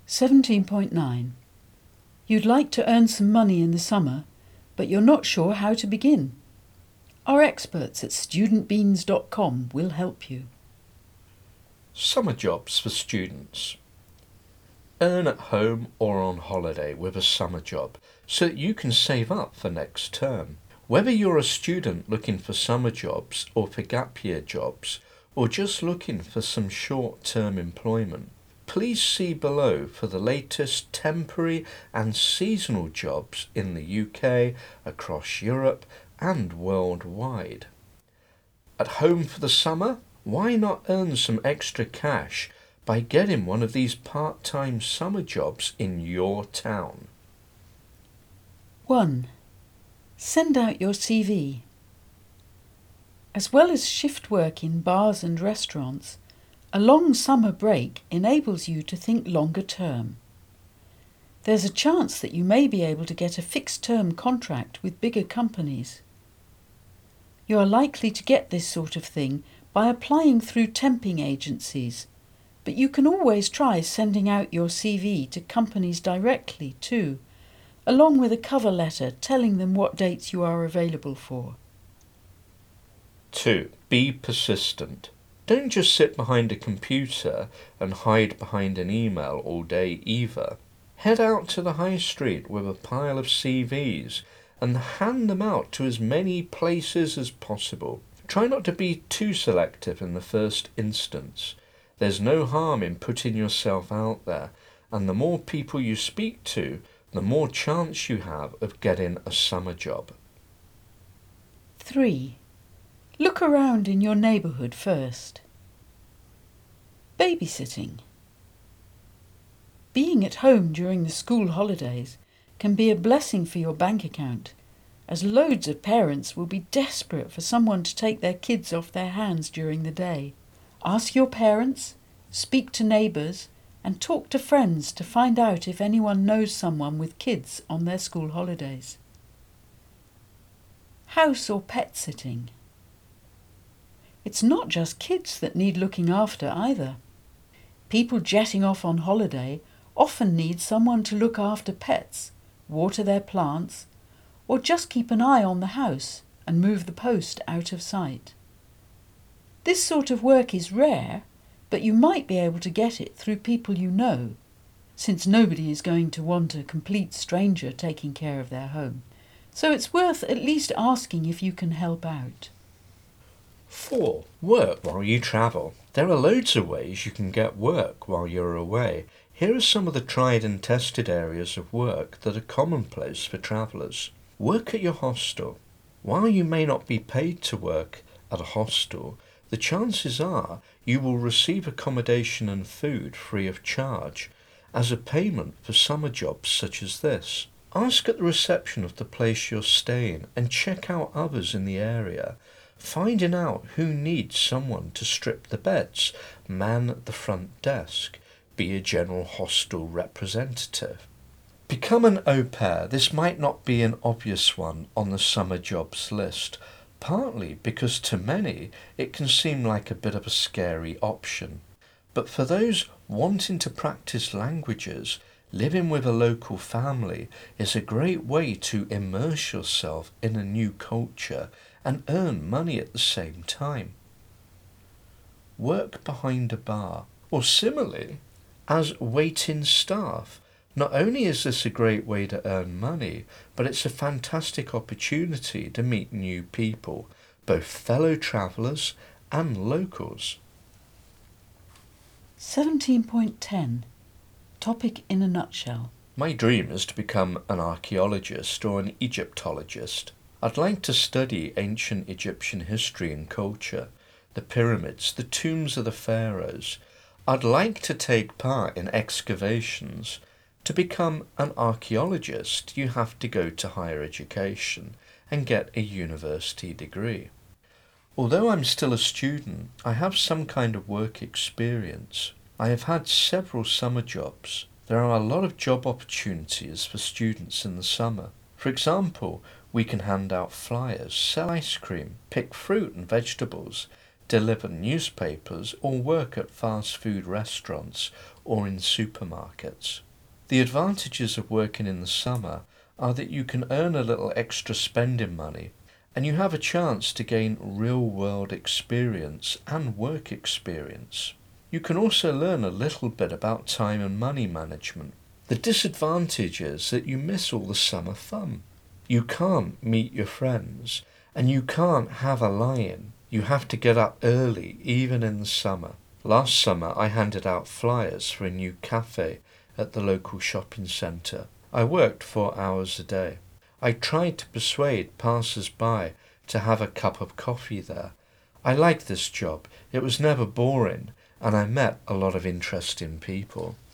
17.9. You'd like to earn some money in the summer, but you're not sure how to begin. Our experts at studentbeans.com will help you. Summer jobs for students. Earn at home or on holiday with a summer job so that you can save up for next term. Whether you're a student looking for summer jobs or for gap year jobs, or just looking for some short-term employment, please see below for the latest temporary and seasonal jobs in the UK, across Europe and worldwide. At home for the summer? Why not earn some extra cash by getting one of these part-time summer jobs in your town? 1. Send out your CV. As well as shift work in bars and restaurants, a long summer break enables you to think longer term. There's a chance that you may be able to get a fixed-term contract with bigger companies. You are likely to get this sort of thing by applying through temping agencies, but you can always try sending out your CV to companies directly too, along with a cover letter telling them what dates you are available for. 2. Be persistent. Don't just sit behind a computer and hide behind an email all day either. Head out to the high street with a pile of CVs and hand them out to as many places as possible. Try not to be too selective in the first instance. There's no harm in putting yourself out there, and the more people you speak to, the more chance you have of getting a summer job. 3. Look around in your neighbourhood first. Babysitting. Being at home during the school holidays can be a blessing for your bank account, as loads of parents will be desperate for someone to take their kids off their hands during the day. Ask your parents, speak to neighbours, and talk to friends to find out if anyone knows someone with kids on their school holidays. House or pet sitting. It's not just kids that need looking after either. People jetting off on holiday often need someone to look after pets, water their plants, or just keep an eye on the house and move the post out of sight. This sort of work is rare, but you might be able to get it through people you know, since nobody is going to want a complete stranger taking care of their home. So it's worth at least asking if you can help out. 4. Work while you travel. There are loads of ways you can get work while you're away. Here are some of the tried and tested areas of work that are commonplace for travellers. Work at your hostel. While you may not be paid to work at a hostel, the chances are you will receive accommodation and food free of charge as a payment for summer jobs such as this. Ask at the reception of the place you're staying and check out others in the area, finding out who needs someone to strip the beds, man the front desk, be a general hostel representative. Become an au pair. This might not be an obvious one on the summer jobs list, partly because to many it can seem like a bit of a scary option. But for those wanting to practice languages, living with a local family is a great way to immerse yourself in a new culture and earn money at the same time. Work behind a bar, or similarly, as waiting staff. Not only is this a great way to earn money, but it's a fantastic opportunity to meet new people, both fellow travellers and locals. 17.10. Topic in a nutshell. My dream is to become an archaeologist or an Egyptologist. I'd like to study ancient Egyptian history and culture, the pyramids, the tombs of the pharaohs. I'd like to take part in excavations. To become an archaeologist, you have to go to higher education and get a university degree. Although I'm still a student, I have some kind of work experience. I have had several summer jobs. There are a lot of job opportunities for students in the summer. For example, we can hand out flyers, sell ice cream, pick fruit and vegetables, deliver newspapers, or work at fast food restaurants or in supermarkets. The advantages of working in the summer are that you can earn a little extra spending money, and you have a chance to gain real-world experience and work experience. You can also learn a little bit about time and money management. The disadvantage is that you miss all the summer fun. You can't meet your friends, and you can't have a lie-in. You have to get up early, even in the summer. Last summer I handed out flyers for a new cafe at the local shopping centre. I worked 4 hours a day. I tried to persuade passers-by to have a cup of coffee there. I liked this job. It was never boring, and I met a lot of interesting people.